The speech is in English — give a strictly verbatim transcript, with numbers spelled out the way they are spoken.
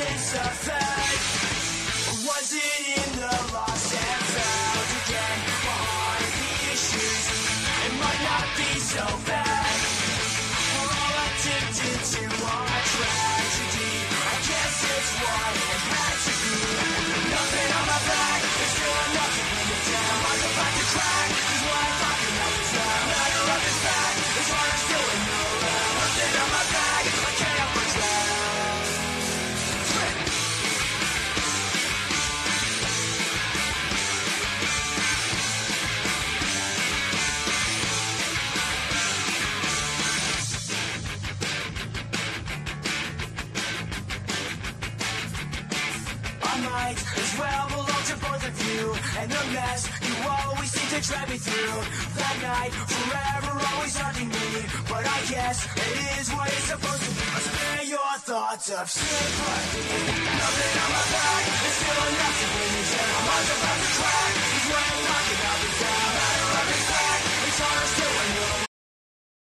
this a fake? Or was it in the lost and found again? My heart, the issues, it might not be so bad. We're all addicted to our tragedy. I guess it's what it had to be. Nothing on my back, there's still enough to bring it down. I go back to track, is what I thought you know is now. Matter of this fact, is why I'm still in the round. Nothing on my back, I can't help but drown. Might as well belong to both of you. And the mess you always seem to drag me through. That night, forever always haunting me. But I guess it is what it's supposed to be. Spare your thoughts of sympathy. Nothing on my back,